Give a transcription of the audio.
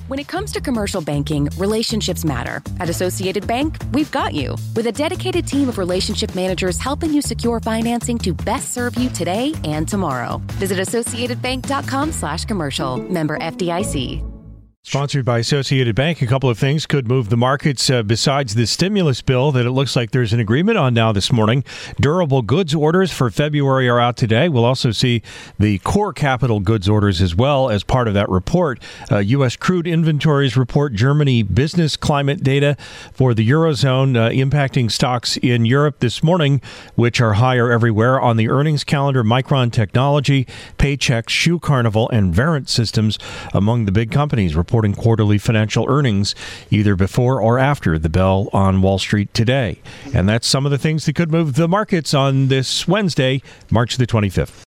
When it comes to commercial banking, relationships matter. At Associated Bank, we've got you. With a dedicated team of relationship managers helping you secure financing to best serve you today and tomorrow. Visit AssociatedBank.com/commercial. Member FDIC. Sponsored by Associated Bank, a couple of things could move the markets besides the stimulus bill that it looks like there's an agreement on now this morning. Durable goods orders for February are out today. We'll also see the core capital goods orders as well as part of that report. U.S. crude inventories report, Germany business climate data for the Eurozone impacting stocks in Europe this morning, which are higher everywhere. On the earnings calendar, Micron Technology, Paychex, Shoe Carnival, and Verint Systems among the big companies reporting quarterly financial earnings either before or after the bell on Wall Street today. And that's some of the things that could move the markets on this Wednesday, March the 25th.